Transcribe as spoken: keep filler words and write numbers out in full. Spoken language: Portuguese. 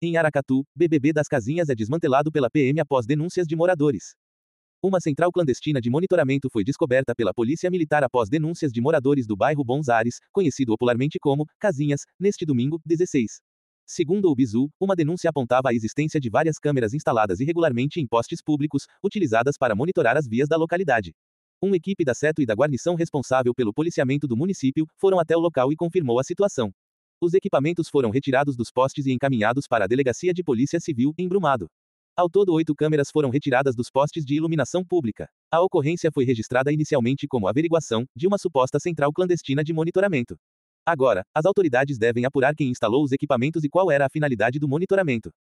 Em Aracatu, B B B das Casinhas é desmantelado pela P M após denúncias de moradores. Uma central clandestina de monitoramento foi descoberta pela Polícia Militar após denúncias de moradores do bairro Bons Ares, conhecido popularmente como Casinhas, neste domingo, dezesseis. Segundo o Bizu, uma denúncia apontava a existência de várias câmeras instaladas irregularmente em postes públicos, utilizadas para monitorar as vias da localidade. Uma equipe da Seto e da guarnição responsável pelo policiamento do município foram até o local e confirmou a situação. Os equipamentos foram retirados dos postes e encaminhados para a Delegacia de Polícia Civil, em Brumado. Ao todo, oito câmeras foram retiradas dos postes de iluminação pública. A ocorrência foi registrada inicialmente como averiguação de uma suposta central clandestina de monitoramento. Agora, as autoridades devem apurar quem instalou os equipamentos e qual era a finalidade do monitoramento.